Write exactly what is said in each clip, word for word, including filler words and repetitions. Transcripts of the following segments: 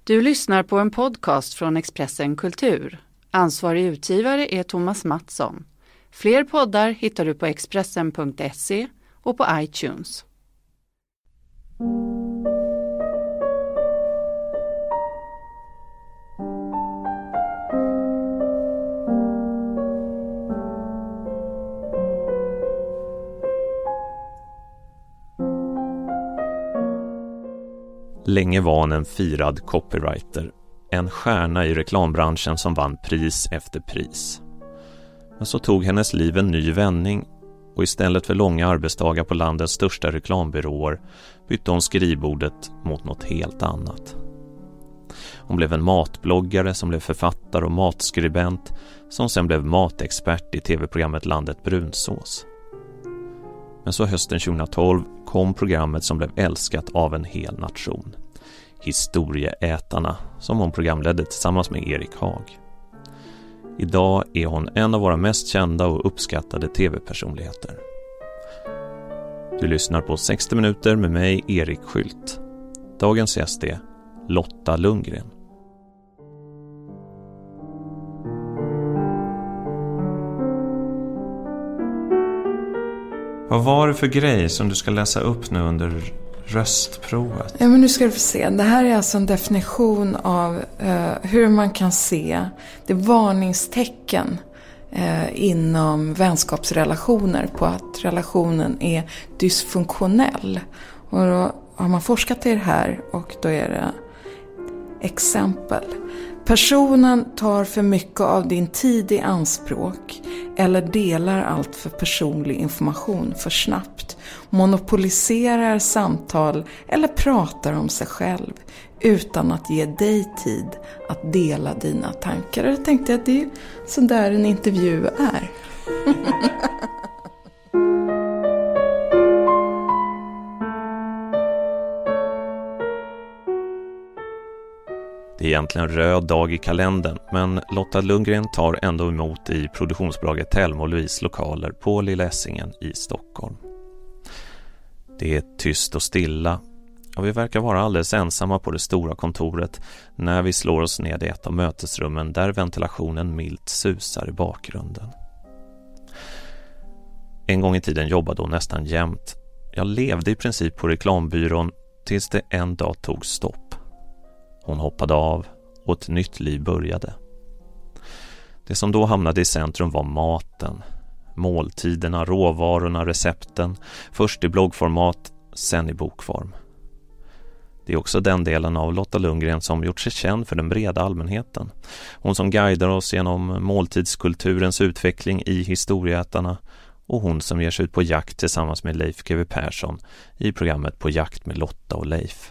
Du lyssnar på en podcast från Expressen Kultur. Ansvarig utgivare är Thomas Mattsson. Fler poddar hittar du på expressen punkt se och på iTunes. Länge var han en firad copywriter, en stjärna i reklambranschen som vann pris efter pris. Men så tog hennes liv en ny vändning och istället för långa arbetsdagar på landets största reklambyråer bytte hon skrivbordet mot något helt annat. Hon blev en matbloggare som blev författare och matskribent som sen blev matexpert i tv-programmet Landet Brunsås. Men så hösten tjugohundratolv kom programmet som blev älskat av en hel nation. Historieätarna, som hon programledde tillsammans med Erik Haag. Idag är hon en av våra mest kända och uppskattade tv-personligheter. Du lyssnar på sextio minuter med mig, Erik Skylt. Dagens gäst är Lotta Lundgren. Vad var det för grej som du ska läsa upp nu under röstprovet? Ja, men nu ska du få se. Det här är alltså en definition av eh, hur man kan se det varningstecken eh, inom vänskapsrelationer på att relationen är dysfunktionell. Och då har man forskat i det här och då är det exempel. Personen tar för mycket av din tid i anspråk eller delar allt för personlig information för snabbt, monopoliserar samtal eller pratar om sig själv utan att ge dig tid att dela dina tankar. Och jag tänkte att det är så där en intervju är. Det är egentligen röd dag i kalendern, men Lotta Lundgren tar ändå emot i produktionsbolaget Thelma och Louise lokaler på Lilla Essingen i Stockholm. Det är tyst och stilla och vi verkar vara alldeles ensamma på det stora kontoret när vi slår oss ned i ett av mötesrummen där ventilationen milt susar i bakgrunden. En gång i tiden jobbade hon nästan jämt. Jag levde i princip på reklambyrån tills det en dag tog stopp. Hon hoppade av och ett nytt liv började. Det som då hamnade i centrum var maten. Måltiderna, råvarorna, recepten. Först i bloggformat, sen i bokform. Det är också den delen av Lotta Lundgren som gjort sig känd för den breda allmänheten. Hon som guidar oss genom måltidskulturens utveckling i Historieätarna och hon som ger sig ut på jakt tillsammans med Leif G W Persson i programmet På jakt med Lotta och Leif.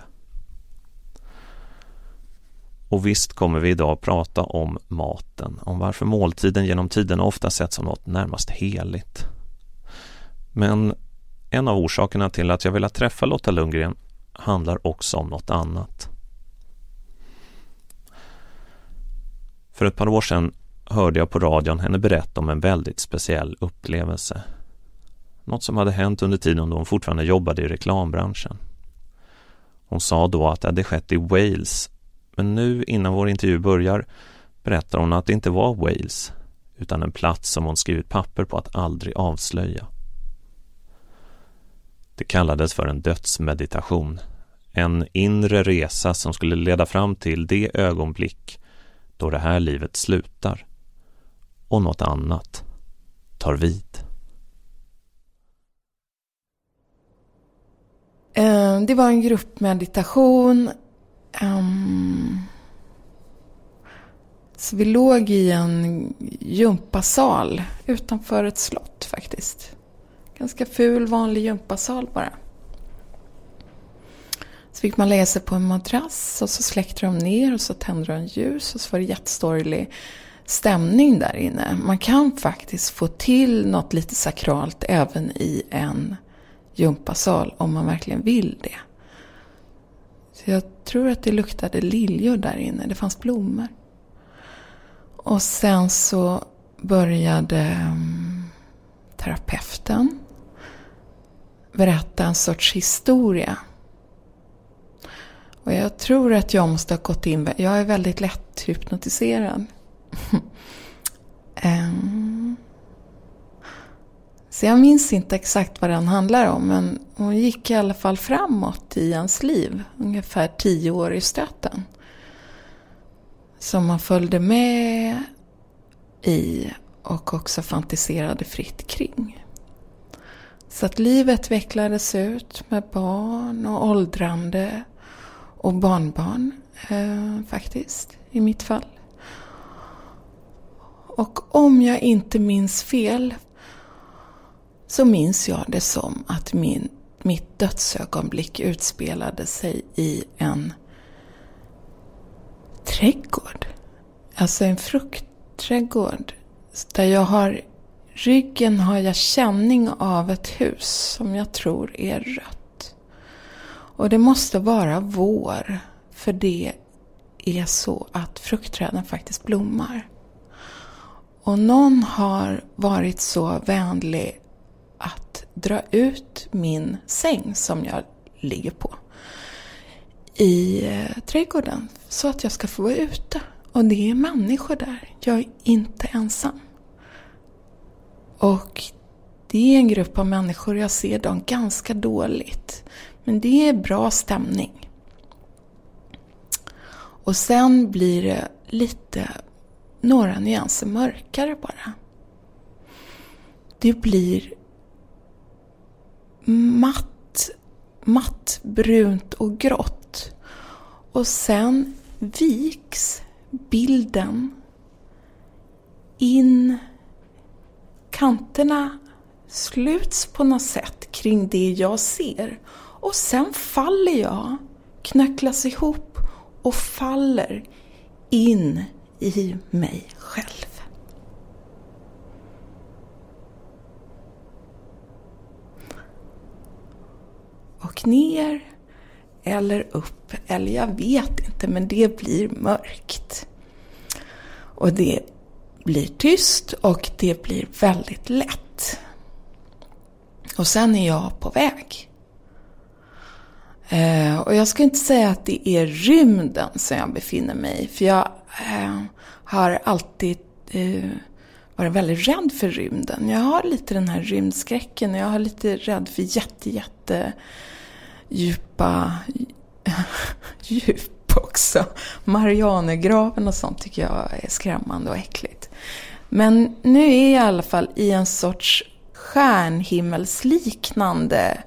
Och visst kommer vi idag prata om maten, om varför måltiden genom tiden ofta sett som något närmast heligt. Men en av orsakerna till att jag vill träffa Lotta Lundgren handlar också om något annat. För ett par år sedan hörde jag på radion henne berätta om en väldigt speciell upplevelse. Något som hade hänt under tiden då hon fortfarande jobbade i reklambranschen. Hon sa då att det hade skett i Wales. Men nu innan vår intervju börjar berättar hon att det inte var Wales utan en plats som hon skrivit papper på att aldrig avslöja. Det kallades för en dödsmeditation. En inre resa som skulle leda fram till det ögonblick då det här livet slutar och något annat tar vid. Det var en gruppmeditation. Um, så vi låg i en gympasal utanför ett slott faktiskt. Ganska ful vanlig gympasal bara. Så fick man lägga sig på en madrass och så släckte de ner och så tände de ljus och så var det jättestorlig stämning där inne. Man kan faktiskt få till något lite sakralt även i en gympasal om man verkligen vill det. Så jag tror att det luktade liljor där inne. Det fanns blommor. Och sen så började um, terapeuten berätta en sorts historia. Och jag tror att jag måste ha gått in... Jag är väldigt lätt hypnotiserad. um, så jag minns inte exakt vad den handlar om. Men hon gick i alla fall framåt i ens liv. Ungefär tio år i stöten. Som man följde med i och också fantiserade fritt kring. Så att livet vecklades ut med barn och åldrande och barnbarn eh, faktiskt i mitt fall. Och om jag inte minns fel så minns jag det som att min, mitt dödsögonblick utspelade sig i en trädgård. Alltså en fruktträdgård där jag har ryggen har jag känning av ett hus som jag tror är rött. Och det måste vara vår, för det är så att fruktträden faktiskt blommar. Och någon har varit så vänlig att dra ut min säng som jag ligger på i eh, trädgården så att jag ska få vara ute. Och det är människor där. Jag är inte ensam. Och det är en grupp av människor, jag ser dem ganska dåligt. Men det är bra stämning. Och sen blir det lite, några nyanser mörkare bara. Det blir matt, matt, brunt och grått. Och sen viks bilden in, kanterna sluts på något sätt kring det jag ser. Och sen faller jag, knacklas ihop och faller in i mig själv. Och ner eller upp, eller jag vet inte, men det blir mörkt. Och det blir tyst och det blir väldigt lätt. Och sen är jag på väg. Eh, och jag ska inte säga att det är rymden som jag befinner mig i. För jag eh, har alltid eh, varit väldigt rädd för rymden. Jag har lite den här rymdskräcken. Jag har lite rädd för jätte, jätte djupa djup också. Marianergraven och sånt tycker jag är skrämmande och äckligt. Men nu är jag i alla fall i en sorts stjärnhimmelsliknande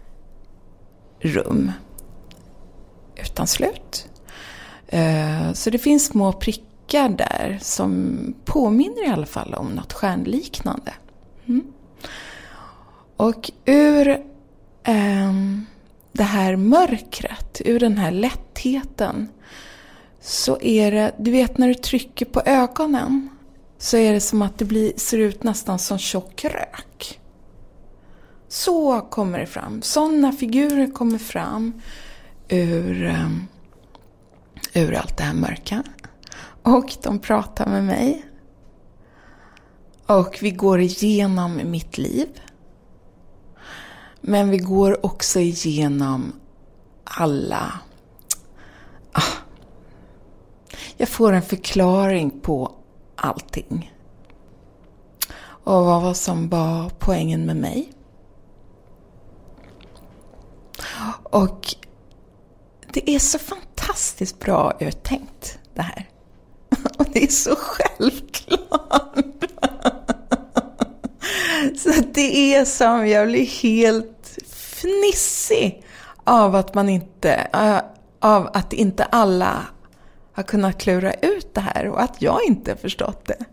rum utan slut. Så det finns små prickar där som påminner i alla fall om något stjärnliknande. Mm. Och ur eh, det här mörkret, ur den här lättheten, så är det, du vet när du trycker på ögonen så är det som att det blir, ser ut nästan som tjock rök. Så kommer det fram. Sådana figurer kommer fram ur, um, ur allt det här mörka. Och de pratar med mig. Och vi går igenom mitt liv. Men vi går också igenom alla... Ah, jag får en förklaring på allting. Och vad som var poängen med mig. Och det är så fantastiskt bra uttänkt det här. Och det är så självklart. Så det är som jag blir helt fnissig av att man inte, av att inte alla har kunnat klura ut det här och att jag inte förstått det.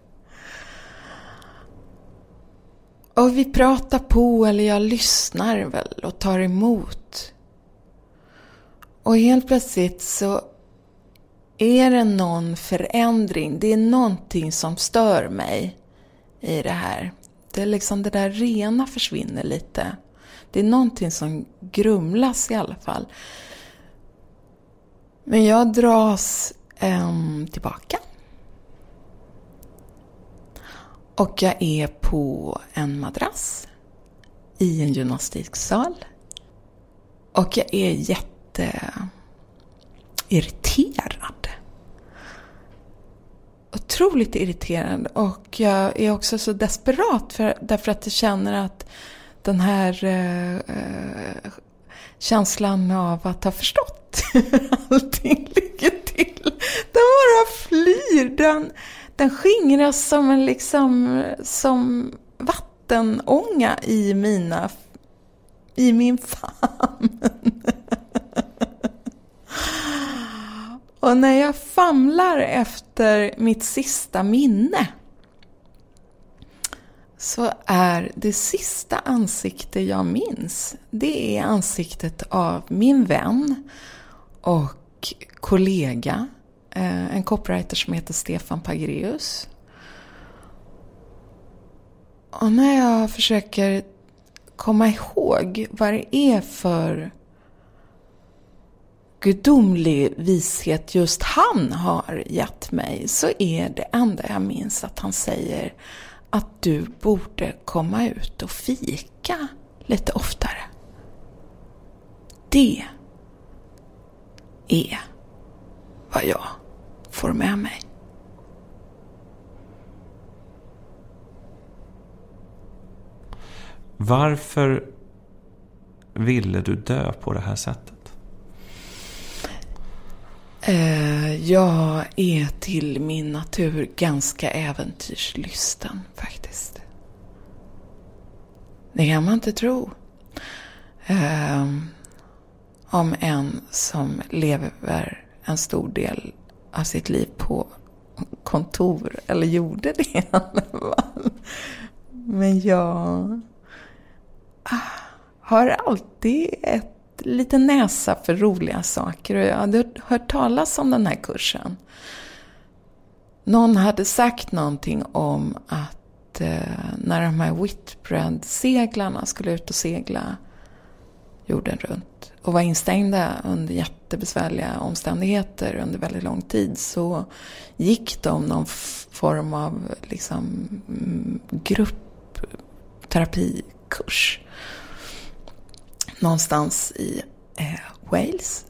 Och vi pratar på, eller jag lyssnar väl och tar emot. Och helt plötsligt så är det någon förändring. Det är någonting som stör mig i det här. Det är liksom det där rena försvinner lite. Det är någonting som grumlas i alla fall. Men jag dras um, tillbaka. Och jag är på en madrass i en gymnastiksal. Och jag är jätte irriterad. Otroligt irriterad. Och jag är också så desperat för, därför att jag känner att den här eh, eh, känslan av att ha förstått hur allting ligger till. Den bara flyr. Den, den skingras som en liksom som vattenånga i mina i min famn. Och när jag famlar efter mitt sista minne så är det sista ansikte jag minns, det är ansiktet av min vän och kollega, en copywriter som heter Stefan Pagreus. Och när jag försöker komma ihåg vad det är för gudomlig vishet just han har gett mig, så är det enda jag minns att han säger att du borde komma ut och fika lite oftare. Det är vad jag får med mig. Varför ville du dö på det här sättet? Jag är till min natur ganska äventyrslysten faktiskt. Det kan man inte tro. Om en som lever en stor del av sitt liv på kontor, eller gjorde det i alla fall. Men jag har alltid ett lite näsa för roliga saker, och jag hade hört talas om den här kursen. Någon hade sagt någonting om att eh, när de här Whitbread-seglarna skulle ut och segla jorden runt och var instängda under jättebesvärliga omständigheter under väldigt lång tid, så gick de någon f- form av liksom gruppterapikurs någonstans i eh, Wales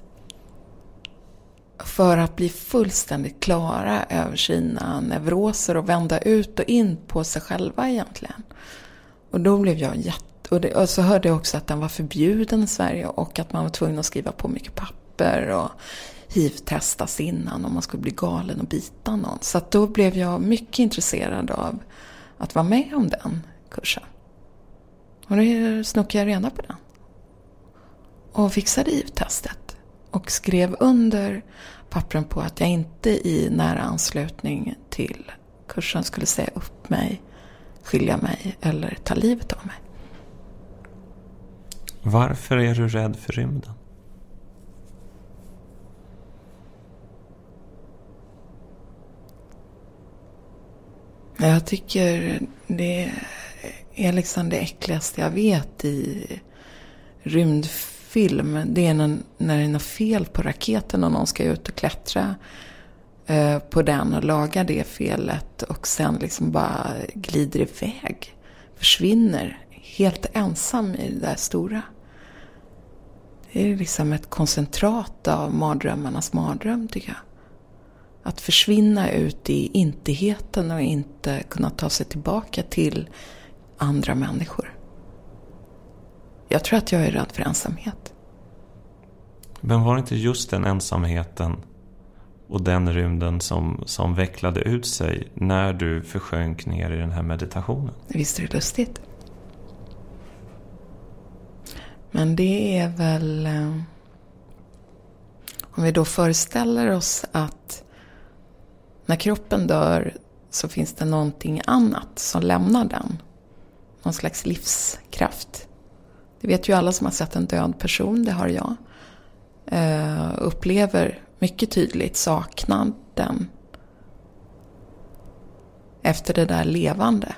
för att bli fullständigt klara över sina neuroser och vända ut och in på sig själva egentligen. Och då blev jag jätte... Och, det, och så hörde jag också att den var förbjuden i Sverige och att man var tvungen att skriva på mycket papper och hiv-testas innan om man skulle bli galen och bita någon. Så att då blev jag mycket intresserad av att vara med om den kursen. Och då snokade jag reda på den. Och fixade hiv-testet. Och skrev under pappren på att jag inte i nära anslutning till kursen skulle säga upp mig, skilja mig eller ta livet av mig. Varför är du rädd för rymden? Jag tycker det är liksom det äckligaste jag vet i rymdfilm. Det är när, när det är något fel på raketen och någon ska ut och klättra eh, på den och laga det felet och sen liksom bara glider iväg. Försvinner helt ensam i det där stora. Det är liksom ett koncentrat av mardrömmarnas mardröm, tycker jag. Att försvinna ut i intigheten och inte kunna ta sig tillbaka till andra människor. Jag tror att jag är rädd för ensamhet. Men var det inte just den ensamheten och den rymden som, som vecklade ut sig när du försjönk ner i den här meditationen? Visst är det lustigt. Men det är väl... Om vi då föreställer oss att när kroppen dör så finns det någonting annat som lämnar den. Någon slags livskraft. Det vet ju alla som har sett en död person, det har jag. Uh, upplever mycket tydligt saknaden efter det där levande.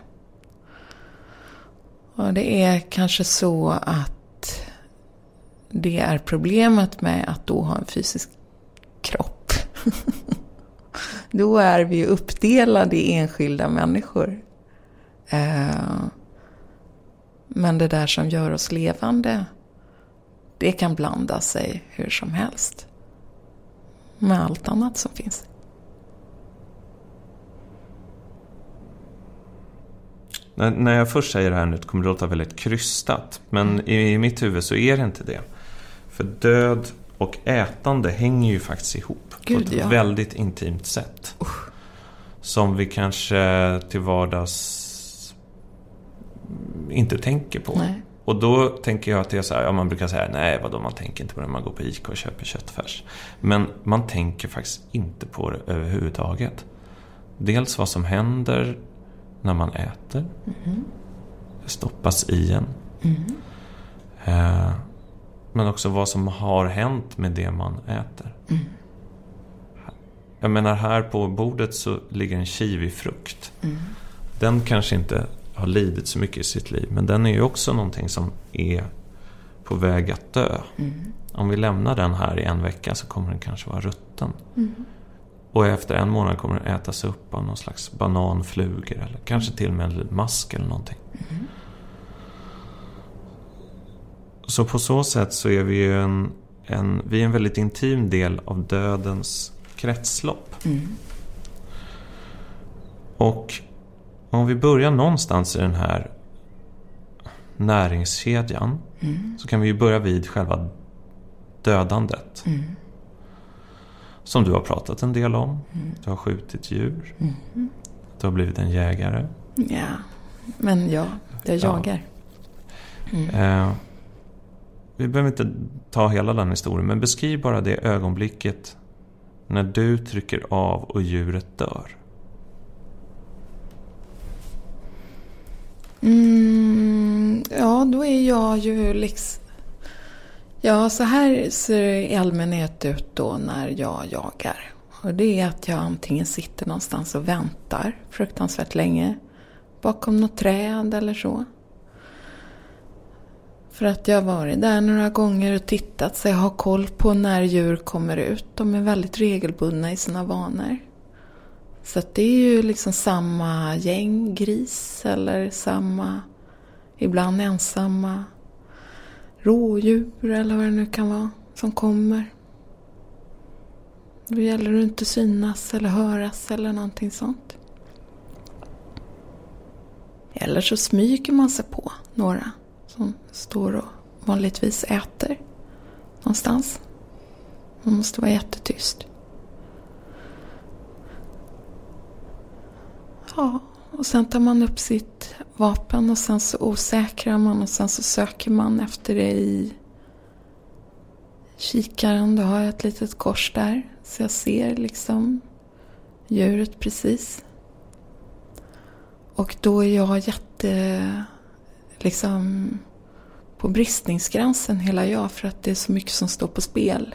Och det är kanske så att det är problemet med att då ha en fysisk kropp. Då är vi uppdelade i enskilda människor. Uh, men det där som gör oss levande, det kan blanda sig hur som helst. med allt annat som finns. När, när jag först säger det här nu kommer det låta väldigt krystat. Men mm. i, i mitt huvud så är det inte det. För död och ätande hänger ju faktiskt ihop. Gud, på ett ja. väldigt intimt sätt. Uh. Som vi kanske till vardags inte tänker på. Nej. Och då tänker jag att det är så här, ja, man brukar säga nej vadå, man tänker inte på det när man går på Ica och köper köttfärs. Men man tänker faktiskt inte på det överhuvudtaget. Dels vad som händer när man äter. Mm. Det stoppas i en. Mm. Eh, men också vad som har hänt med det man äter. Mm. Jag menar, här på bordet så ligger en kiwifrukt. Mm. Den kanske inte har lidit så mycket i sitt liv, men den är ju också någonting som är på väg att dö. Mm. Om vi lämnar den här i en vecka så kommer den kanske vara rutten. Mm. Och efter en månad kommer den ätas upp av någon slags bananflugor eller kanske till och med en mask eller någonting. Mm. Så på så sätt så är vi ju en, en, vi är en väldigt intim del av dödens kretslopp. Mm. Och om vi börjar någonstans i den här näringskedjan mm. så kan vi ju börja vid själva dödandet. Mm. Som du har pratat en del om. Mm. Du har skjutit djur. Mm. Du har blivit en jägare. Ja, men ja, jag jagar. Mm. Eh, vi behöver inte ta hela den historien, men beskriv bara det ögonblicket när du trycker av och djuret dör. Mm, ja, då är jag ju liksom... Ja, så här ser det i allmänhet ut då när jag jagar. Och det är att jag antingen sitter någonstans och väntar fruktansvärt länge bakom något träd eller så. För att jag har varit där några gånger och tittat så jag har koll på när djur kommer ut. De är väldigt regelbundna i sina vanor. Så att det är ju liksom samma gäng gris eller samma, ibland ensamma rådjur eller vad det nu kan vara som kommer. Då gäller det inte synas eller höras eller någonting sånt. Eller så smyger man sig på några som står och vanligtvis äter någonstans. Man måste vara jättetyst. Ja, och sen tar man upp sitt vapen och sen så osäkrar man och sen så söker man efter det i kikaren. Då har jag ett litet kors där så jag ser liksom djuret precis. Och då är jag jätte liksom på bristningsgränsen hela jag för att det är så mycket som står på spel.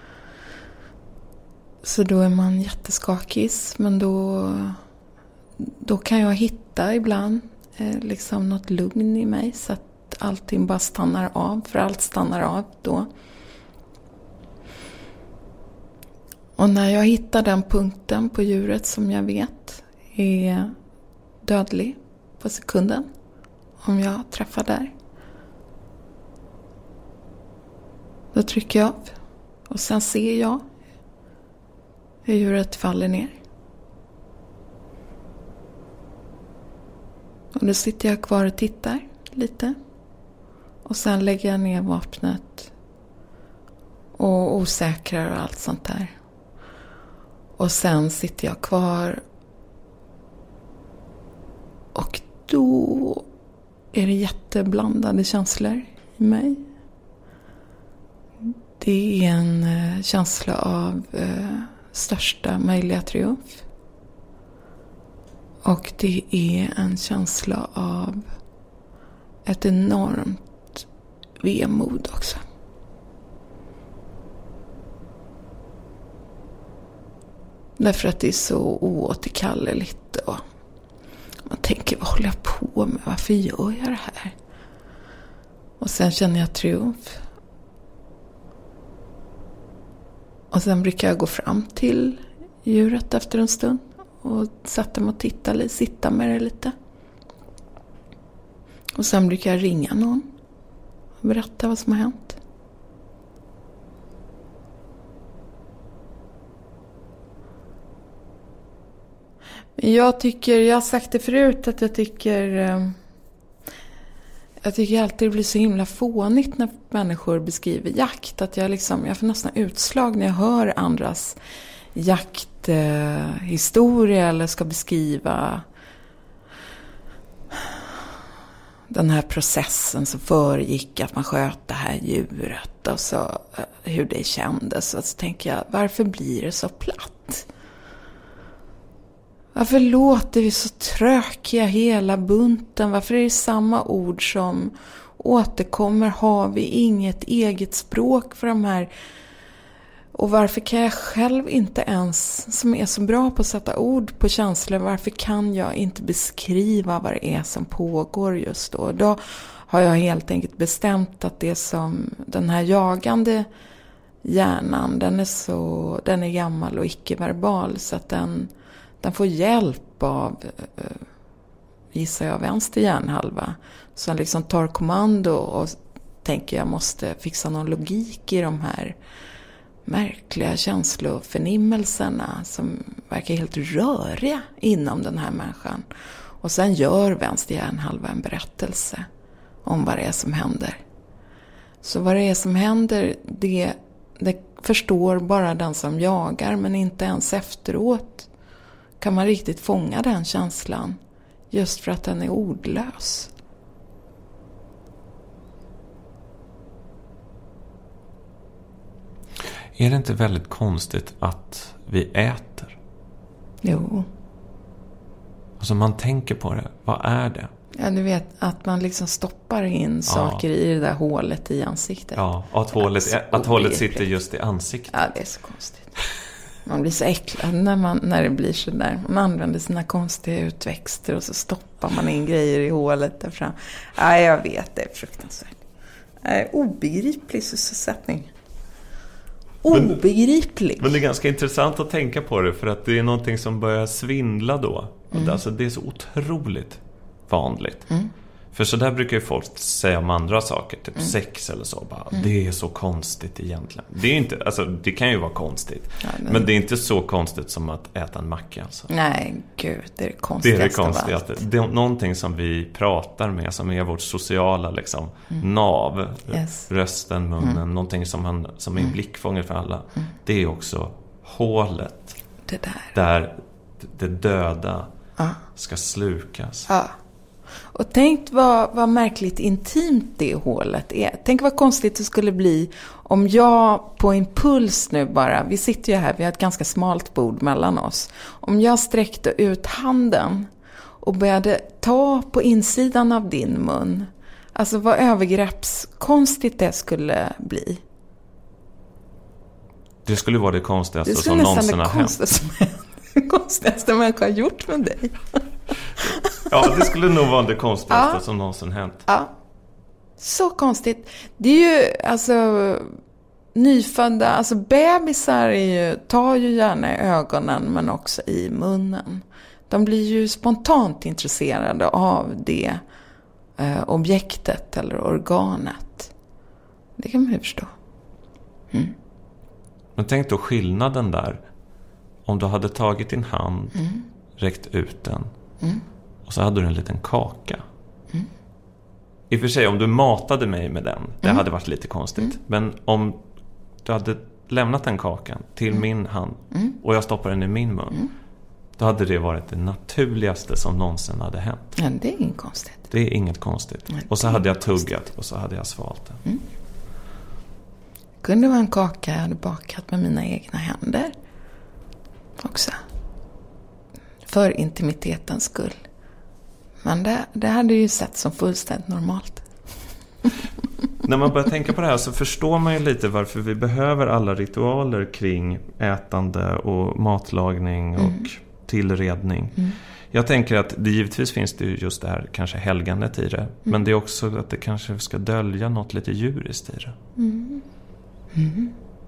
Så då är man jätteskakig, men då då kan jag hitta ibland eh, liksom något lugn i mig så att allting bara stannar av, för allt stannar av då. Och när jag hittar den punkten på djuret som jag vet är dödlig på sekunden, om jag träffar där, då trycker jag av och sen ser jag hur djuret faller ner. Och då sitter jag kvar och tittar lite. Och sen lägger jag ner vapnet. Och osäkrar och allt sånt där. Och sen sitter jag kvar. Och då är det jätteblandade känslor i mig. Det är en känsla av eh, största möjliga triumf. Och det är en känsla av ett enormt vemod också. Därför att det är så oåterkalleligt. Och man tänker, vad håller jag på med? Varför gör jag det här? Och sen känner jag triumf. Och sen brukar jag gå fram till djuret efter en stund. Och sätta mig och titta lite, sitta med det lite. Och sen brukar jag ringa någon och berätta vad som har hänt. Jag tycker, jag har sagt det förut, att jag tycker jag tycker alltid det blir så himla fånigt när människor beskriver jakt, att jag liksom, jag får nästan utslag när jag hör andras jakthistoria eller ska beskriva den här processen som föregick att man sköt det här djuret och så hur det kändes. Och så tänker jag, varför blir det så platt? Varför låter vi så trökiga hela bunten? Varför är det samma ord som återkommer? Har vi inget eget språk för de här? Och varför kan jag själv inte ens, som är så bra på att sätta ord på känslor, varför kan jag inte beskriva vad det är som pågår just då? Då har jag helt enkelt bestämt att det som den här jagande hjärnan, den är så, den är gammal och icke-verbal, så att den, den får hjälp av, gissar jag, vänster hjärnhalva, som liksom tar kommando och tänker jag måste fixa någon logik i de här märkliga känsloförnimmelserna som verkar helt röriga inom den här människan. Och sen gör vänster hjärnhalva en berättelse om vad det är som händer. Så vad det är som händer, det, det förstår bara den som jagar, men inte ens efteråt kan man riktigt fånga den känslan, just för att den är ordlös. Är det inte väldigt konstigt att vi äter? Jo. Alltså man tänker på det. Vad är det? Ja, du vet att man liksom stoppar in ja. saker i det där hålet i ansiktet. Ja, att hålet, ja, att hålet sitter just i ansiktet. Ja, det är så konstigt. Man blir så äcklad när, man, när det blir så där. Man använder sina konstiga utväxter och så stoppar man in grejer i hålet där fram. Ja, jag vet, det är fruktansvärt. Det är obegriplig sysselsättning. Obegriplig. Men, men det är ganska intressant att tänka på det, för att det är någonting som börjar svindla då. Mm. Alltså det är så otroligt vanligt. Mm. För så där brukar ju folk säga om andra saker, typ mm. sex eller så. Bara, mm. Det är så konstigt egentligen. Det är inte, alltså det kan ju vara konstigt. Ja, men... men det är inte så konstigt som att äta en macka alltså. Nej, gud, det är det konstigaste. Det är det konstigaste. Det är någonting som vi pratar med, som är vårt sociala liksom, mm. nav. Yes. Rösten, munnen, mm. någonting som, han, som är mm. blickfånget för alla. Mm. Det är också hålet. Det där. Där det döda ah. ska slukas. Ja. Och tänk vad, vad märkligt intimt det hålet är. Tänk vad konstigt det skulle bli om jag på impuls nu bara, vi sitter ju här, vi har ett ganska smalt bord mellan oss. Om jag sträckte ut handen och började ta på insidan av din mun. Alltså vad övergreppskonstigt det skulle bli. Det skulle vara det konstigaste det som någonsin har hänt. Det skulle nästan det konstigaste människa har gjort med dig. Ja, det skulle nog vara det konstigaste ja. som någonsin hänt. Ja, så konstigt. Det är ju, alltså, nyfödda, alltså bebisar är ju, tar ju gärna i ögonen men också i munnen. De blir ju spontant intresserade av det eh, objektet eller organet. Det kan man ju förstå. Mm. Men tänk då skillnaden där. Om du hade tagit din hand, mm. räckt ut den. Mm. Och så hade du en liten kaka. Mm. I och för sig, om du matade mig med den, det mm. hade varit lite konstigt. Mm. Men om du hade lämnat den kakan till mm. min hand mm. och jag stoppar den i min mun, mm. då hade det varit det naturligaste som någonsin hade hänt. Ja, det är inget konstigt. Det är inget konstigt. Nej, och så hade jag tuggat konstigt. Och så hade jag svalt den. Mm. Kunde vara en kaka jag hade bakat med mina egna händer. Också. För intimitetens skull. Men det, det hade ju sett som fullständigt normalt. När man börjar tänka på det här så förstår man ju lite varför vi behöver alla ritualer kring ätande och matlagning och mm. tillredning. Mm. Jag tänker att det givetvis finns det ju just det här kanske helgandet i det. Mm. Men det är också att det kanske ska dölja något lite djuriskt i det. Mm. Mm.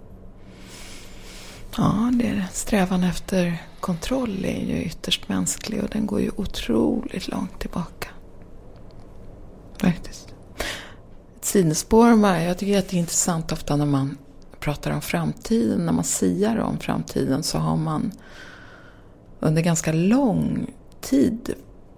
Ja, det är strävan efter kontroll är ju ytterst mänsklig och den går ju otroligt långt tillbaka. Faktiskt. Ett sidospår bara, jag tycker att det är intressant ofta när man pratar om framtiden, när man siar om framtiden så har man under ganska lång tid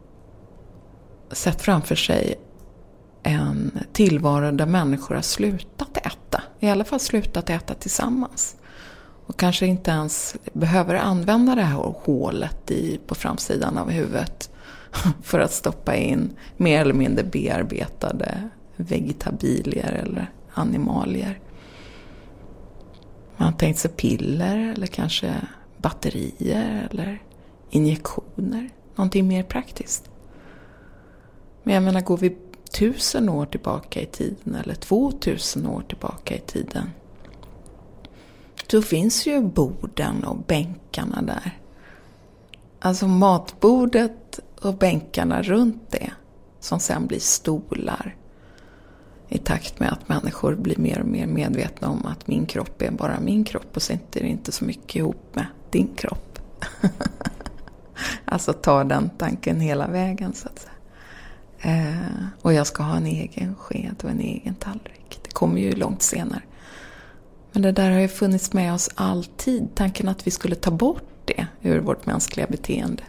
sett framför sig en tillvaro där människor har slutat äta. I alla fall slutat äta tillsammans. Och kanske inte ens behöver använda det här hålet i, på framsidan av huvudet för att stoppa in mer eller mindre bearbetade vegetabilier eller animalier. Man har tänkt sig piller eller kanske batterier eller injektioner. Någonting mer praktiskt. Men jag menar, går vi tusen år tillbaka i tiden eller två tusen år tillbaka i tiden, då finns ju borden och bänkarna där. Alltså matbordet och bänkarna runt det, som sen blir stolar i takt med att människor blir mer och mer medvetna om att min kropp är bara min kropp och sitter inte så mycket ihop med din kropp. Alltså ta den tanken hela vägen så att säga. Eh, och jag ska ha en egen sked och en egen tallrik. Det kommer ju långt senare. Men det där har ju funnits med oss alltid. Tanken att vi skulle ta bort det ur vårt mänskliga beteende.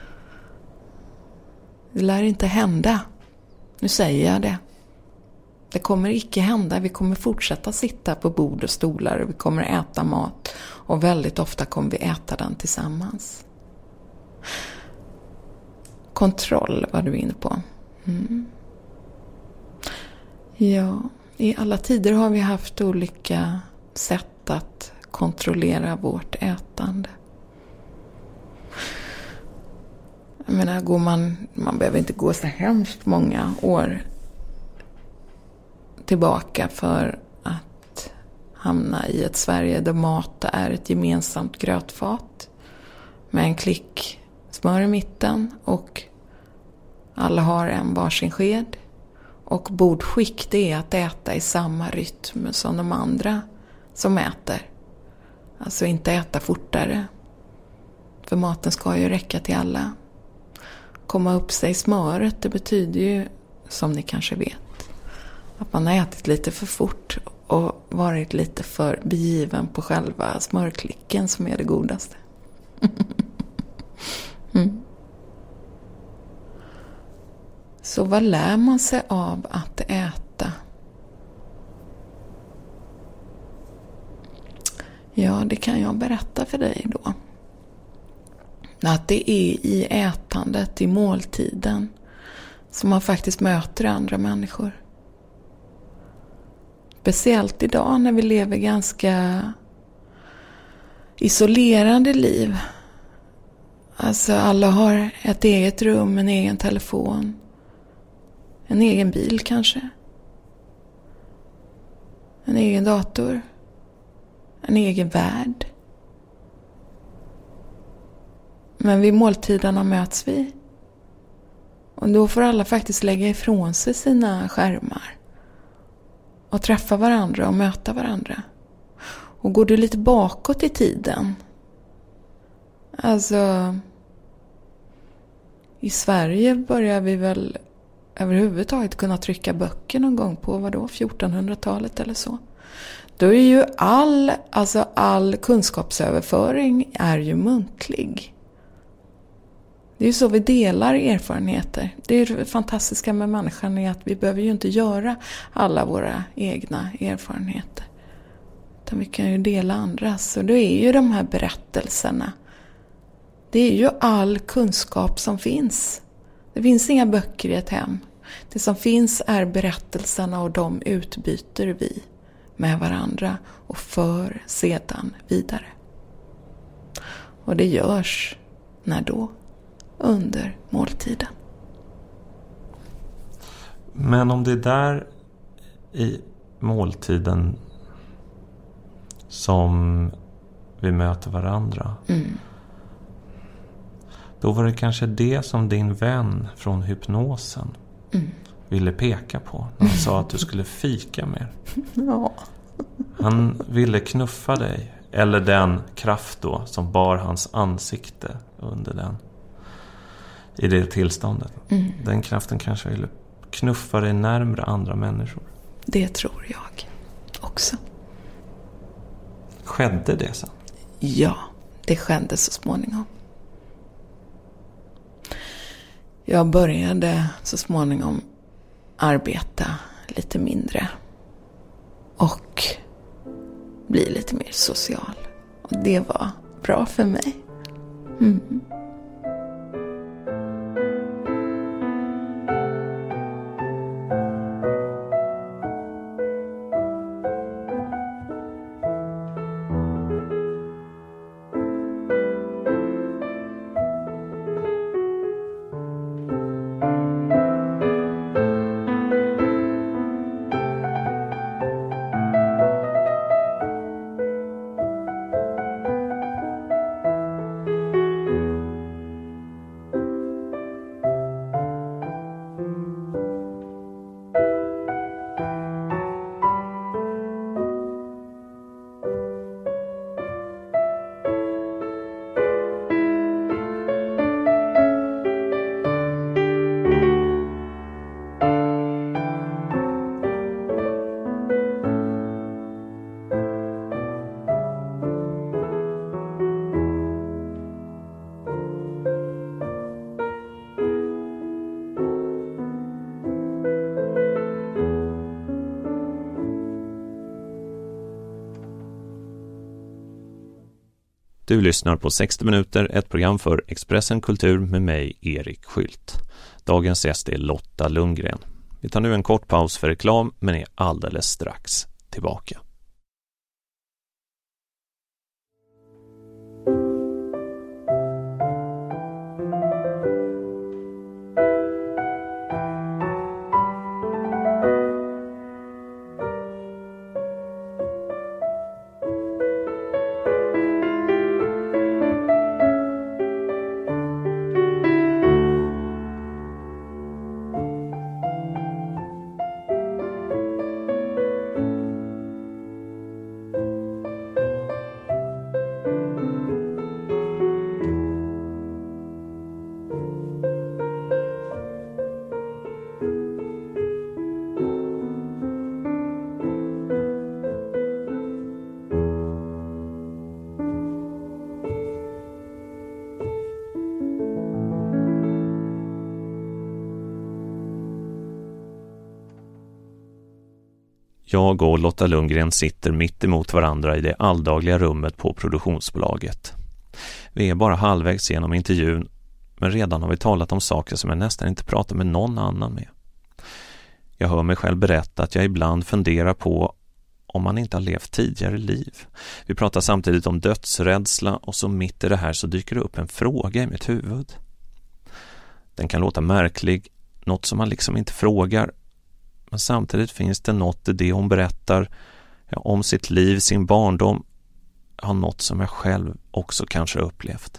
Det lär inte hända. Nu säger jag det. Det kommer icke hända. Vi kommer fortsätta sitta på bord och stolar och vi kommer äta mat. Och väldigt ofta kommer vi äta den tillsammans. Kontroll var du inne på. Mm. Ja, i alla tider har vi haft olika sätt att kontrollera vårt ätande. Jag menar, går man, man behöver inte gå så hemskt många år tillbaka för att hamna i ett Sverige där mat är ett gemensamt grötfat med en klick smör i mitten och alla har en varsin sked. Och bordskick, det är att äta i samma rytm som de andra som äter. Alltså inte äta fortare. För maten ska ju räcka till alla. Komma upp sig smöret, det betyder ju, som ni kanske vet, att man har ätit lite för fort och varit lite för begiven på själva smörklicken som är det godaste. mm. Så vad lär man sig av att äta? Ja, det kan jag berätta för dig då. Att det är i ätandet, i måltiden, som man faktiskt möter andra människor. Speciellt idag när vi lever ganska isolerande liv. Alltså alla har ett eget rum, en egen telefon. En egen bil kanske. En egen dator. En egen värld. Men vid måltiderna möts vi. Och då får alla faktiskt lägga ifrån sig sina skärmar. Och träffa varandra och möta varandra. Och går du lite bakåt i tiden. Alltså. I Sverige börjar vi väl överhuvudtaget kunna trycka böcker någon gång på vad då, fjortonhundratalet eller så. Då är ju all, alltså all kunskapsöverföring är ju muntlig. Det är ju så vi delar erfarenheter. Det är det fantastiska med människan är att vi behöver ju inte göra alla våra egna erfarenheter. Utan vi kan ju dela andras. Och då är ju de här berättelserna. Det är ju all kunskap som finns. Det finns inga böcker i ett hem. Det som finns är berättelserna och de utbyter vi med varandra och för sedan vidare. Och det görs när då? Under måltiden. Men om det är där i måltiden som vi möter varandra. Mm. Då var det kanske det som din vän från hypnosen mm. ville peka på. När han sa att du skulle fika mer. Ja. Han ville knuffa dig. Eller den kraft då som bar hans ansikte under den. I det tillståndet. Mm. Den kraften kanske ville knuffa dig närmare andra människor. Det tror jag också. Skedde det sen? Ja, det skedde så småningom. jag började så småningom arbeta lite mindre och bli lite mer social. Och det var bra för mig. Mm. Du lyssnar på sextio minuter, ett program för Expressen Kultur med mig, Erik Skylt. Dagens gäst är Lotta Lundgren. Vi tar nu en kort paus för reklam men är alldeles strax tillbaka. Jag och Lotta Lundgren sitter mitt emot varandra i det alldagliga rummet på produktionsbolaget. Vi är bara halvvägs genom intervjun, men redan har vi talat om saker som jag nästan inte pratar med någon annan med. Jag hör mig själv berätta att jag ibland funderar på om man inte har levt tidigare liv. Vi pratar samtidigt om dödsrädsla och så mitt i det här så dyker det upp en fråga i mitt huvud. Den kan låta märklig, något som man liksom inte frågar. Men samtidigt finns det något i det hon berättar ja, om sitt liv, sin barndom. Ja, något som jag själv också kanske har upplevt.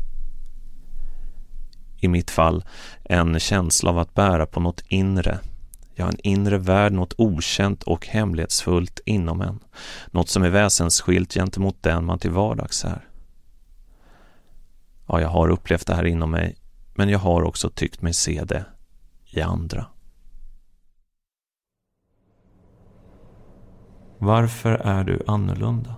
I mitt fall en känsla av att bära på något inre. Ja, en inre värld, något okänt och hemlighetsfullt inom en. Något som är väsensskilt gentemot den man till vardags är. Ja, jag har upplevt det här inom mig, men jag har också tyckt mig se det i andra. Varför är du annorlunda?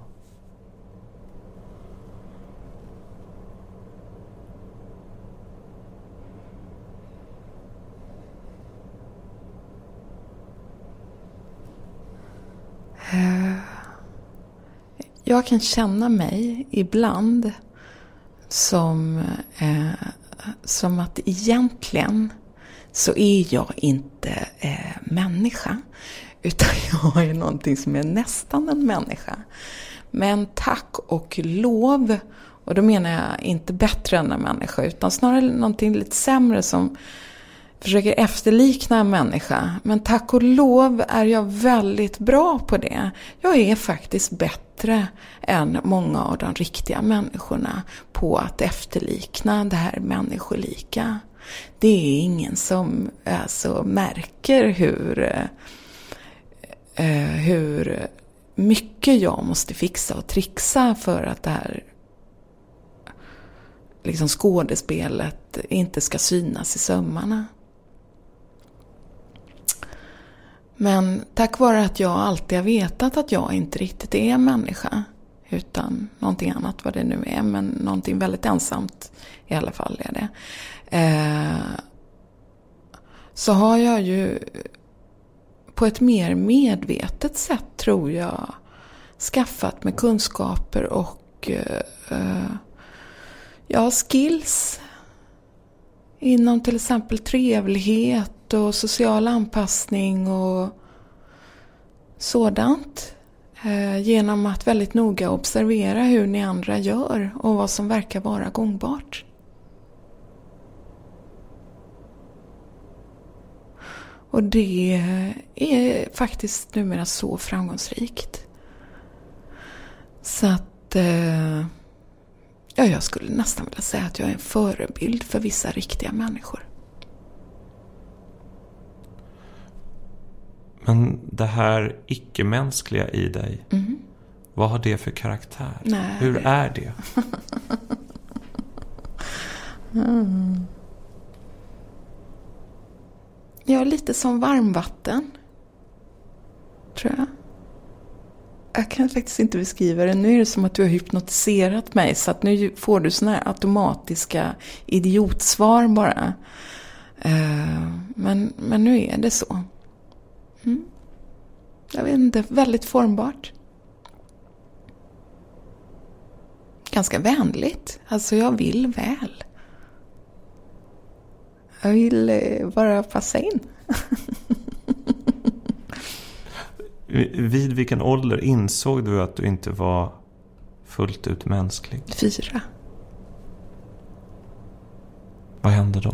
Jag kan känna mig ibland som, eh, som att egentligen så är jag inte eh, människa. Utan jag är någonting som är nästan en människa. Men tack och lov, och då menar jag inte bättre än en människa, utan snarare någonting lite sämre som försöker efterlikna en människa. Men tack och lov är jag väldigt bra på det. Jag är faktiskt bättre än många av de riktiga människorna på att efterlikna det här människolika. Det är ingen som alltså märker hur... hur mycket jag måste fixa och trixa för att det här liksom skådespelet inte ska synas i sömmarna. Men tack vare att jag alltid har vetat att jag inte riktigt är en människa utan någonting annat vad det nu är, men någonting väldigt ensamt i alla fall är det. Eh, så har jag ju på ett mer medvetet sätt, tror jag, skaffat mig kunskaper och uh, ja, skills inom till exempel trevlighet och social anpassning och sådant. Uh, genom att väldigt noga observera hur ni andra gör och vad som verkar vara gångbart. Och det är faktiskt numera så framgångsrikt. Så att eh, ja, jag skulle nästan vilja säga att jag är en förebild för vissa riktiga människor. Men det här icke-mänskliga i dig, Mm. vad har det för karaktär? Nej. Hur är det? mm. Ja, lite som varmvatten, tror jag. Jag kan faktiskt inte beskriva det. Nu är det som att du har hypnotiserat mig, så att nu får du såna här automatiska idiotsvar bara. Uh, men, men nu är det så. Mm. Jag vet inte, väldigt formbart. Ganska vänligt. Alltså jag vill väl. Jag vill eh, bara passa in. Vid vilken ålder insåg du att du inte var fullt ut mänsklig? Fyra. Vad hände då?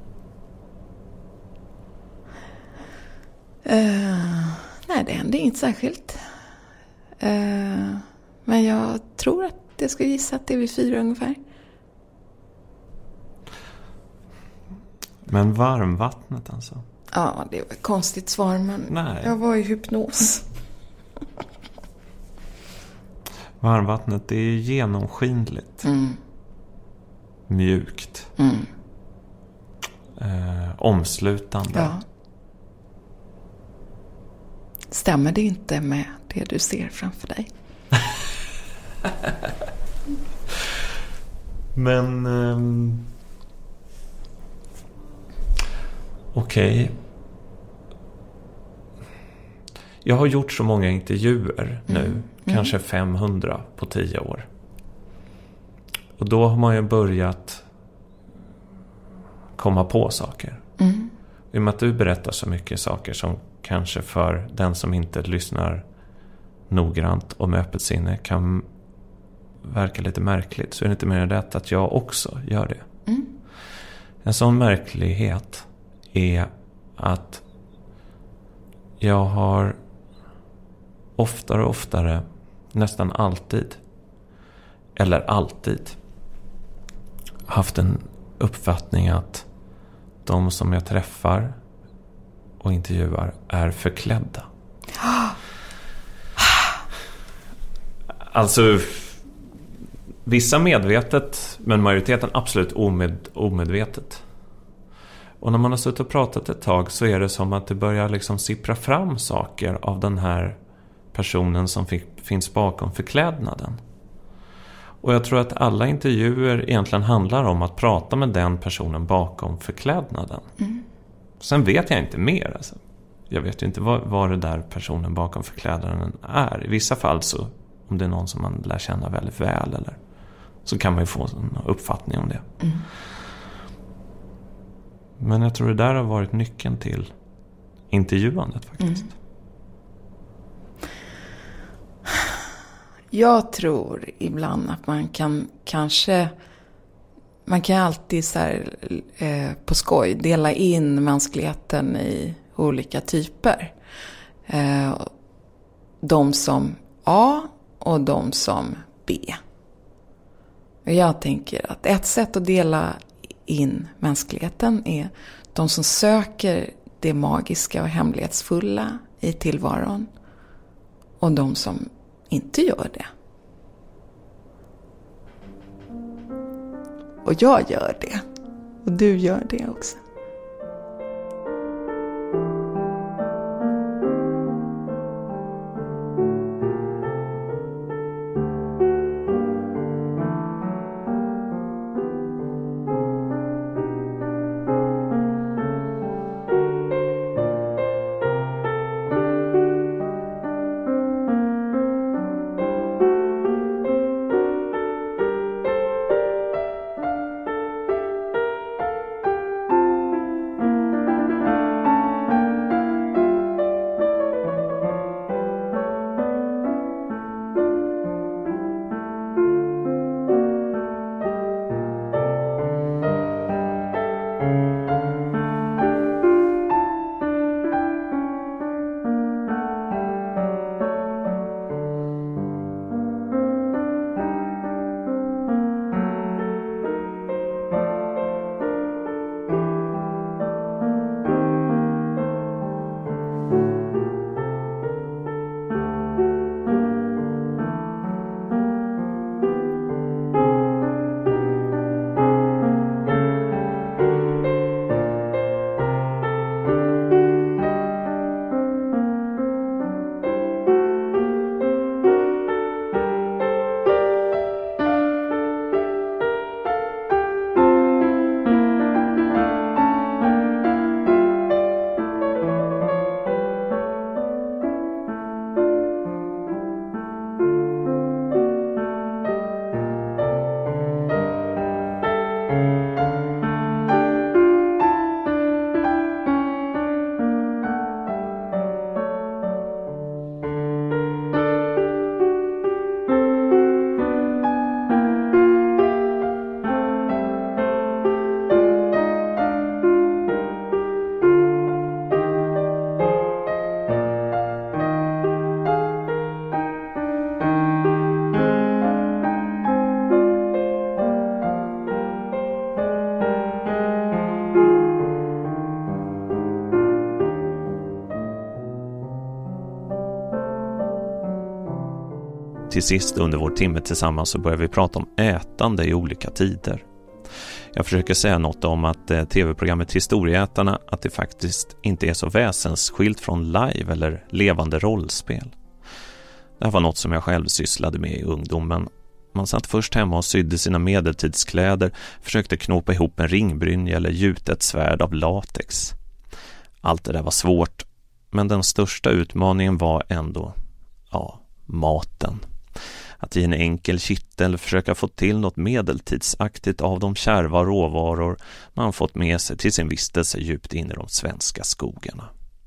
Uh, nej, det hände inget särskilt. Uh, men jag tror att jag ska gissa att det är vid fyra ungefär. Men varmvattnet alltså? Ja, det var ett konstigt svar, men Nej. Jag var i hypnos. Varmvattnet, det är genomskinligt. Mm. Mjukt. Mm. Eh, omslutande. Ja. Stämmer det inte med det du ser framför dig? Men... Ehm, Okej. Okay. Jag har gjort så många intervjuer nu. Mm. Kanske femhundra på tio år. Och då har man ju börjat komma på saker. Mm. I och med att du berättar så mycket saker som kanske för den som inte lyssnar noggrant och med öppet sinne kan verka lite märkligt, så är det inte mer än rätt att jag också gör det. Mm. En sån märklighet är att jag har oftare och oftare, nästan alltid, eller alltid, haft en uppfattning att de som jag träffar och intervjuar är förklädda. Alltså, vissa medvetet, men majoriteten absolut omed, omedvetet. Och när man har suttit och pratat ett tag så är det som att det börjar liksom sippra fram saker av den här personen som fick, finns bakom förklädnaden. Och jag tror att alla intervjuer egentligen handlar om att prata med den personen bakom förklädnaden. Mm. Sen vet jag inte mer. Alltså. Jag vet ju inte vad, vad det där personen bakom förklädnaden är. I vissa fall så, om det är någon som man lär känna väldigt väl, eller, så kan man ju få en uppfattning om det. Mm. Men jag tror det där har varit nyckeln till intervjuandet faktiskt. Mm. Jag tror ibland att man kan kanske, man kan alltid så här, eh, på skoj dela in mänskligheten i olika typer. Eh, de som A och de som B. Och jag tänker att ett sätt att dela in mänskligheten är de som söker det magiska och hemlighetsfulla i tillvaron, och de som inte gör det. Och jag gör det. Och du gör det också. till sist under vår timme tillsammans så börjar vi prata om ätande i olika tider. Jag försöker säga något om att eh, tv-programmet Historieätarna, att det faktiskt inte är så väsensskilt från live eller levande rollspel. Det här var något som jag själv sysslade med i ungdomen. Man satt först hemma och sydde sina medeltidskläder, försökte knåpa ihop en ringbrynja eller gjuta ett svärd av latex. Allt det där var svårt, men den största utmaningen var ändå, ja, maten. Att i en enkel kittel försöka få till något medeltidsaktigt av de kärva råvaror man fått med sig till sin vistelse djupt in i de svenska skogarna.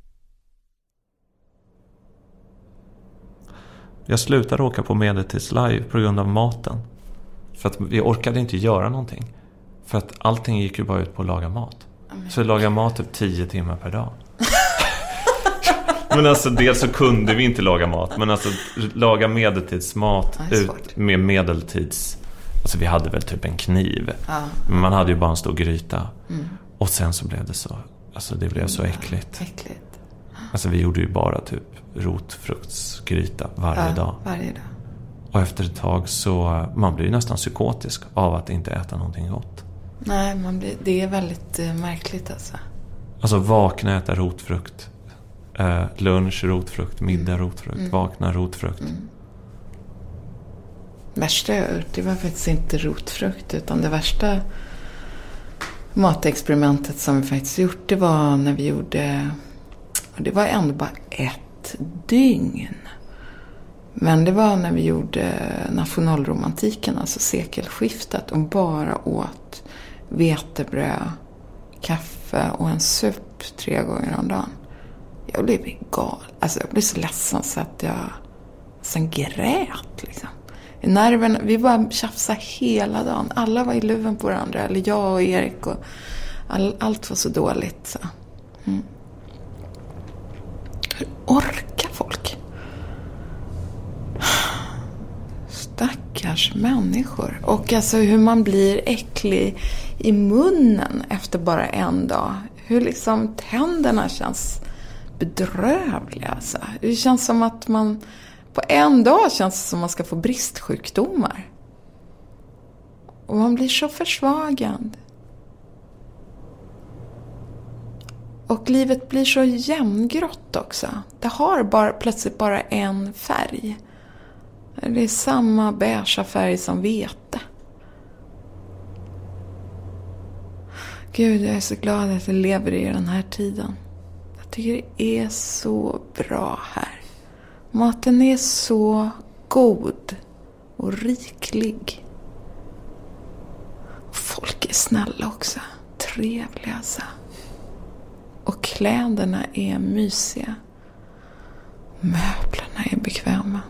Jag slutade åka på medeltids live på grund av maten. För att vi orkade inte göra någonting. För att allting gick ju bara ut på att laga mat. Så vi lagade mat typ tio timmar per dag. Men alltså dels så kunde vi inte laga mat. Men alltså laga medeltidsmat ut med medeltids... Alltså vi hade väl typ en kniv. Ja. Men man hade ju bara en stor gryta. Mm. Och sen så blev det så... Alltså det blev så äckligt. Äckligt. Alltså vi gjorde ju bara typ rotfruktsgryta varje ja, dag. varje dag. Och efter ett tag så... Man blir ju nästan psykotisk av att inte äta någonting gott. Nej, man blir, det är väldigt eh, märkligt alltså. Alltså vakna, äta rotfrukt. Eh, lunch, rotfrukt. Middag, mm. rotfrukt. Mm. Vakna, rotfrukt. Mm. Värsta jag gjort, det var faktiskt inte rotfrukt. Utan det värsta matexperimentet som vi faktiskt gjort, det var när vi gjorde... Det var ändå bara ett dygn. Men det var när vi gjorde nationalromantiken, alltså sekelskiftet, och bara åt vetebröd, kaffe och en supp tre gånger om dagen. Jag blev gal. Alltså jag blev så ledsen så att jag sen grät liksom. I nerven, vi bara tjafsade hela dagen. Alla var i luven på varandra, eller jag och Erik, och all, allt var så dåligt så. Mm. Hur orkar folk? Stackars människor. Och alltså hur man blir äcklig i munnen efter bara en dag. Hur liksom tänderna känns bedrövliga. Alltså. Det känns som att man på en dag känns som att man ska få bristsjukdomar. Och man blir så försvagad. Och livet blir så jämngrått också. Det har bara, plötsligt bara en färg. Det är samma beige färg som vete. Gud, jag är så glad att jag lever i den här tiden. Jag tycker det är så bra här. Maten är så god och riklig. Folk är snälla också. Trevliga alltså. Och kläderna är mysiga. Möblerna är bekväma.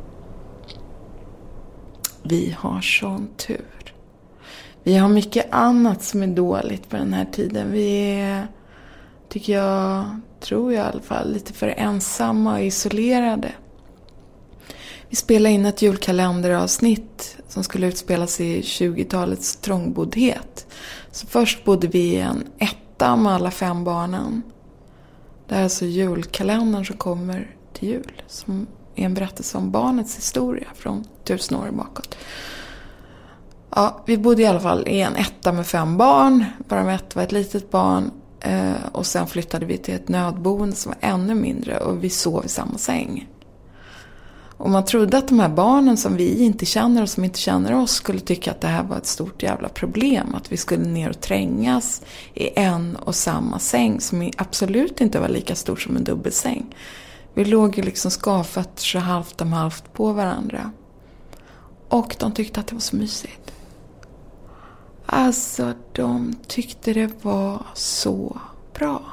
Vi har sån tur. Vi har mycket annat som är dåligt på den här tiden. Vi är, tycker jag, tror jag i alla fall, lite för ensamma och isolerade. Vi spelade in ett julkalenderavsnitt som skulle utspelas i tjugotalets trångboddhet. Så först bodde vi i en etta med alla fem barnen. Det är alltså julkalendern som kommer till jul. Som är en berättelse om barnets historia från tusen år bakåt. Ja, vi bodde i alla fall i en etta med fem barn. Bara med ett var ett litet barn. Eh, och sen flyttade vi till ett nödboende som var ännu mindre. Och vi sov i samma säng. Och man trodde att de här barnen som vi inte känner och som inte känner oss skulle tycka att det här var ett stort jävla problem. Att vi skulle ner och trängas i en och samma säng som absolut inte var lika stor som en dubbelsäng. Vi låg ju liksom skavfötter så halvt om halvt på varandra. Och de tyckte att det var så mysigt. Alltså, de tyckte det var så bra.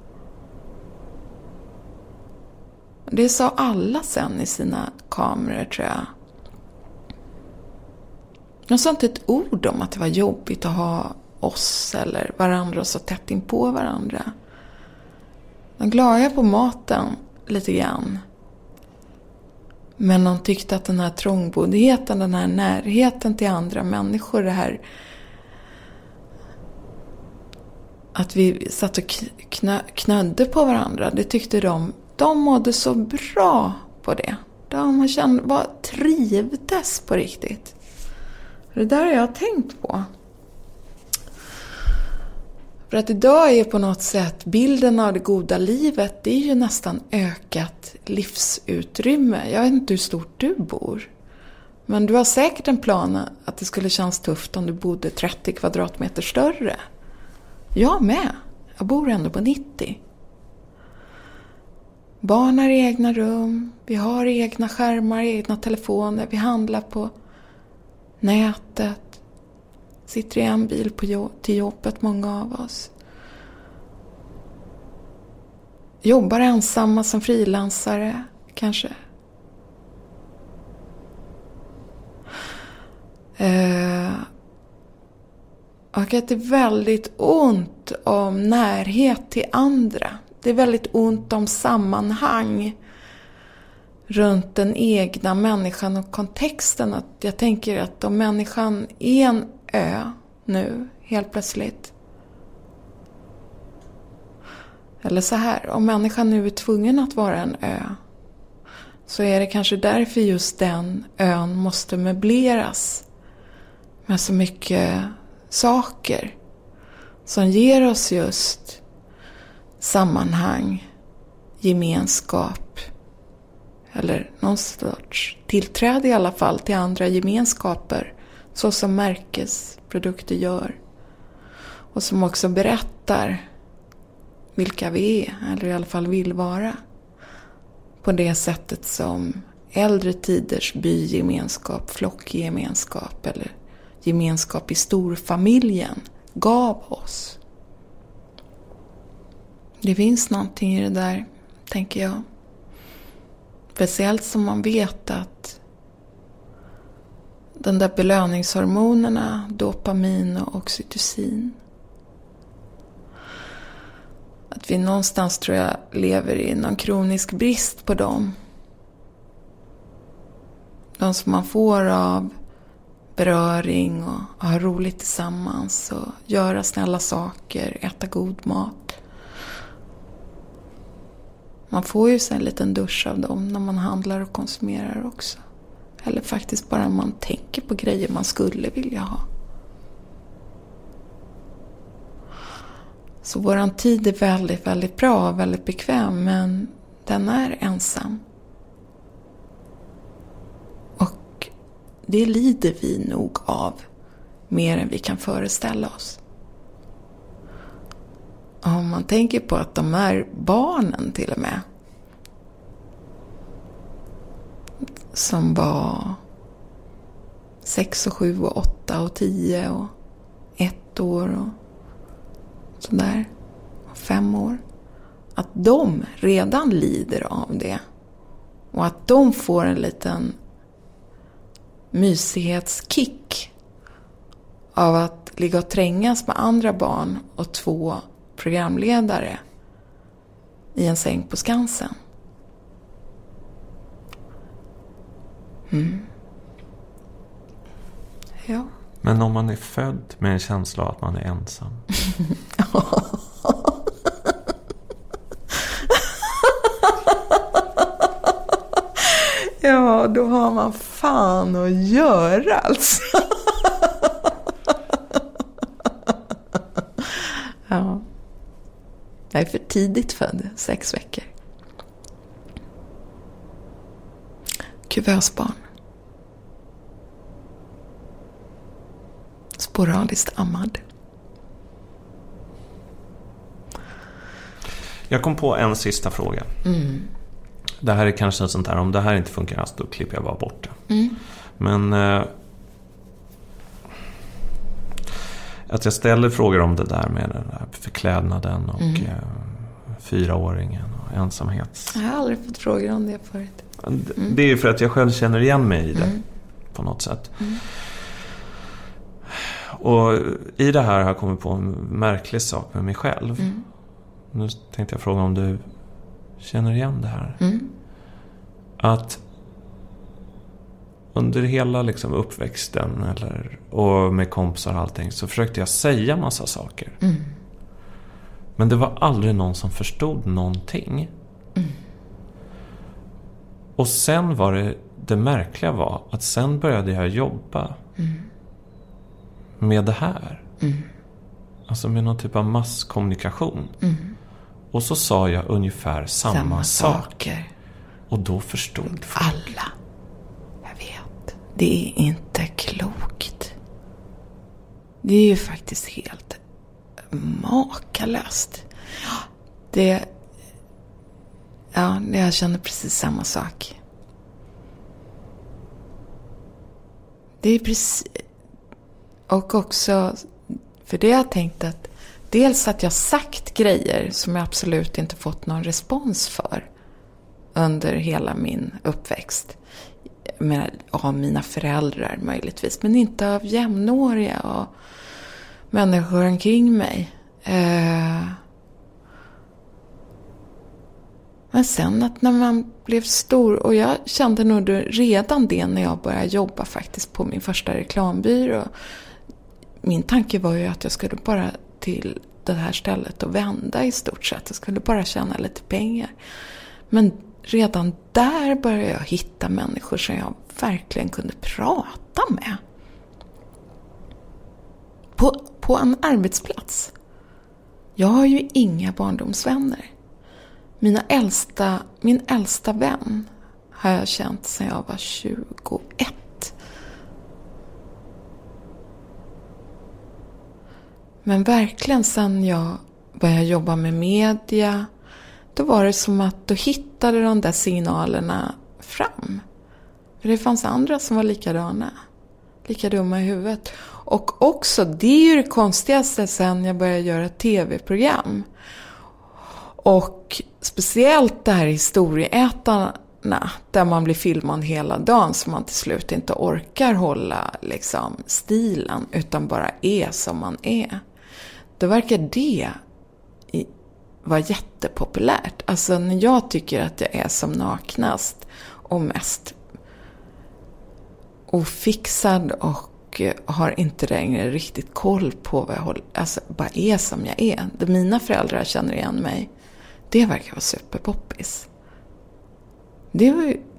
Det sa alla sen i sina kameror, tror jag. De sa inte ett ord om att det var jobbigt att ha oss eller varandra så tätt in på varandra. De glada på maten lite grann. Men de tyckte att den här trångboddheten, den här närheten till andra människor, det här att vi satt och knö, knödde på varandra, det tyckte de. De mådde så bra på det. De kände, var trivdes på riktigt. Det där har jag tänkt på. För att idag är på något sätt bilden av det goda livet, det är ju nästan ökat livsutrymme. Jag vet inte hur stort du bor. Men du har säkert en plan att det skulle kännas tufft om du bodde trettio kvadratmeter större. Jag med. Jag bor ändå på nittio. Barn har egna rum. Vi har egna skärmar, egna telefoner. Vi handlar på nätet. Sitter i en bil på jo- till jobbet, många av oss. Jobbar ensamma som frilansare, kanske. Eh, och att det är väldigt ont om närhet till andra. Det är väldigt ont om sammanhang runt den egna människan och kontexten. Att jag tänker att om människan är en ö nu, helt plötsligt. Eller så här, om människan nu är tvungen att vara en ö, så är det kanske därför just den ön måste möbleras med så mycket saker som ger oss just sammanhang, gemenskap eller någon sorts tillträde i alla fall till andra gemenskaper, så som märkesprodukter gör och som också berättar vilka vi är, eller i alla fall vill vara, på det sättet som äldre tiders bygemenskap, flockgemenskap eller gemenskap i storfamiljen gav oss. Det finns någonting i det där, tänker jag. Speciellt som man vet att den där belöningshormonerna, dopamin och oxytocin, att vi någonstans, tror jag, lever i någon kronisk brist på dem. De som man får av beröring och ha roligt tillsammans och göra snälla saker, äta god mat. Man får ju sig en liten dusch av dem när man handlar och konsumerar också. Eller faktiskt bara man tänker på grejer man skulle vilja ha. Så våran tid är väldigt, väldigt bra, väldigt bekväm, men den är ensam. Och det lider vi nog av mer än vi kan föreställa oss. Om man tänker på att de är barnen till och med, som var sex och sju och åtta och tio och ett år och sådär, och fem år, att de redan lider av det och att de får en liten mysighetskick av att ligga och trängas med andra barn och två programledare i en säng på Skansen. Mm. Ja. Men om man är född med en känsla av att man är ensam. Ja, då har man fan att göra alltså. Ja. Jag är för tidigt född, sex veckor. Kuvösbarn. Sporadiskt ammad. Jag kom på en sista fråga. Mm. Det här är kanske en sånt här, om det här inte funkar alls, då klipper jag bara bort det. Mm. Men eh, att jag ställer frågor om det där med den där förklädnaden och mm. eh, fyraåringen och ensamhet. Jag har aldrig fått frågor om det förut. Mm. Det är för att jag själv känner igen mig i det mm. på något sätt. Mm. Och i det här har jag kommit på en märklig sak med mig själv. Mm. Nu tänkte jag fråga om du känner igen det här. Mm. Att under hela liksom uppväxten eller, och med kompisar och allting, så försökte jag säga massa saker. Mm. Men det var aldrig någon som förstod någonting. Mm. Och sen var det, det märkliga var att sen började jag jobba mm. med det här. Mm. Alltså med någon typ av masskommunikation. Mm. Och så sa jag ungefär samma, samma sak. Saker. Och då förstod folk. Alla. Jag vet. Det är inte klokt. Det är ju faktiskt helt makalöst. Det... Ja, jag känner precis samma sak. Det är precis... Och också... För det har jag tänkt att... Dels att jag sagt grejer som jag absolut inte fått någon respons för. Under hela min uppväxt. Med, av mina föräldrar möjligtvis. Men inte av jämnåriga och människor omkring mig. Eh... Men sen att när man blev stor, och jag kände nog redan det när jag började jobba faktiskt på min första reklambyrå. Min tanke var ju att jag skulle bara till det här stället och vända i stort sett. Jag skulle bara tjäna lite pengar. Men redan där började jag hitta människor som jag verkligen kunde prata med. På, på en arbetsplats. Jag har ju inga barndomsvänner. Mina äldsta, min äldsta vän har jag känt sedan jag var tjugoett. Men verkligen sedan jag började jobba med media, då var det som att då hittade de där signalerna fram. För det fanns andra som var likadana. Lika dumma i huvudet. Och också, det är ju det konstigaste sen jag började göra tv-program. Och speciellt det här historieätarna där man blir filmad hela dagen så man till slut inte orkar hålla liksom, stilen utan bara är som man är. Då verkar det vara jättepopulärt. Alltså när jag tycker att jag är som naknast och mest ofixad och har inte längre riktigt koll på vad jag håller, alltså bara är som jag är. Det mina föräldrar känner igen mig. Det verkar vara superpoppis. Det var ju...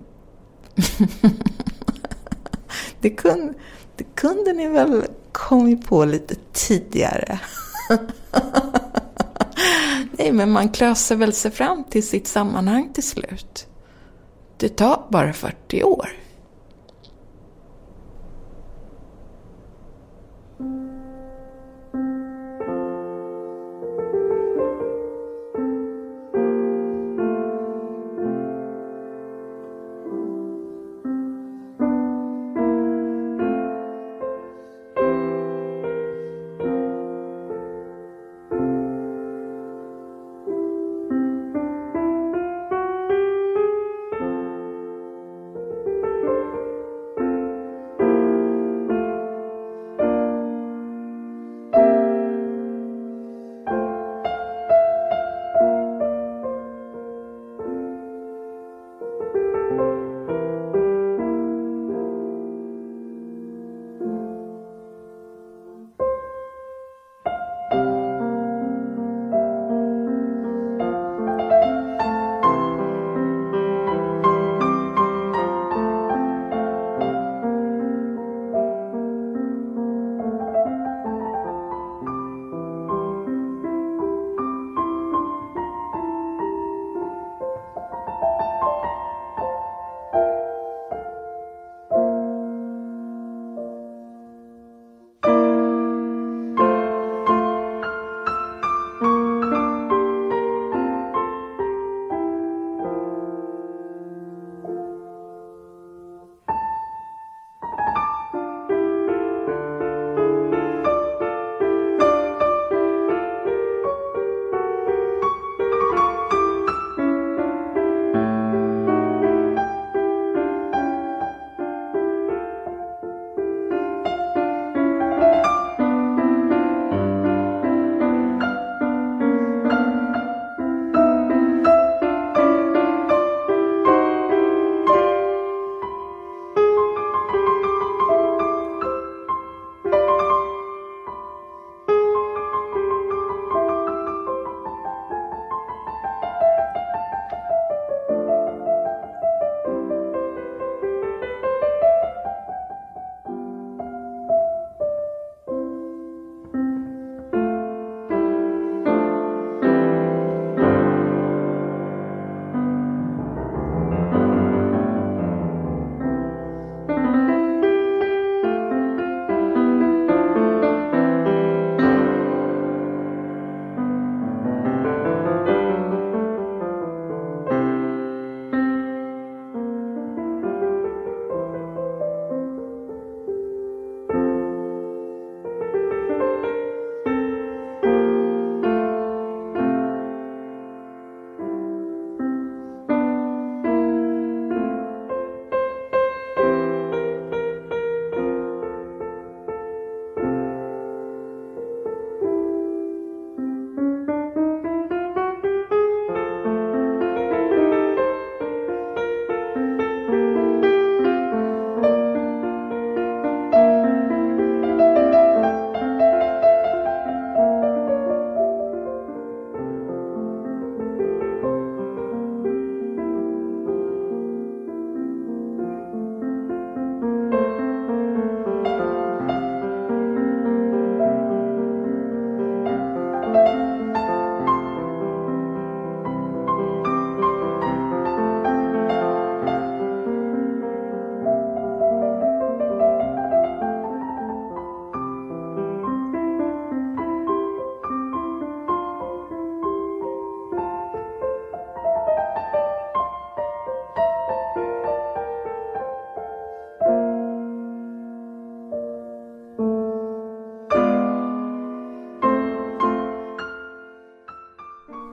det, kunde, det kunde ni väl kommit på lite tidigare. Nej, men man klöser väl sig fram till sitt sammanhang till slut. Det tar bara fyrtio år.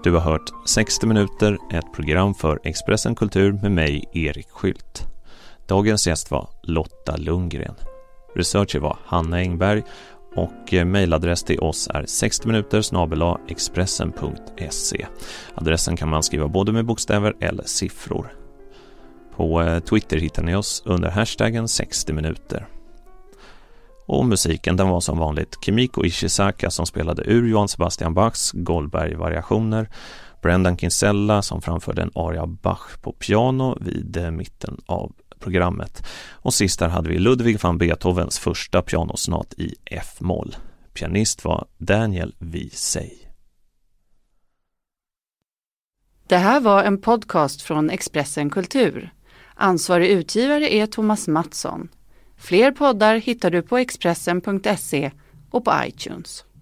Du har hört sextio minuter, ett program för Expressen Kultur med mig, Erik Skylt. Dagens gäst var Lotta Lundgren. Researcher var Hanna Engberg och mejladress till oss är sextio minuter snabel-a expressen punkt se. Adressen kan man skriva både med bokstäver eller siffror. På Twitter hittar ni oss under hashtaggen sextio minuter. Och musiken, den var som vanligt Kimiko Ishizaka som spelade ur Johann Sebastian Bachs Goldberg-variationer, Brendan Kinsella som framförde en aria Bach på piano vid mitten av programmet. Och sist där hade vi Ludwig van Beethovens första pianosonat i F-moll. Pianist var Daniel Wiesey. Det här var en podcast från Expressen Kultur. Ansvarig utgivare är Thomas Mattsson. Fler poddar hittar du på expressen punkt se och på iTunes.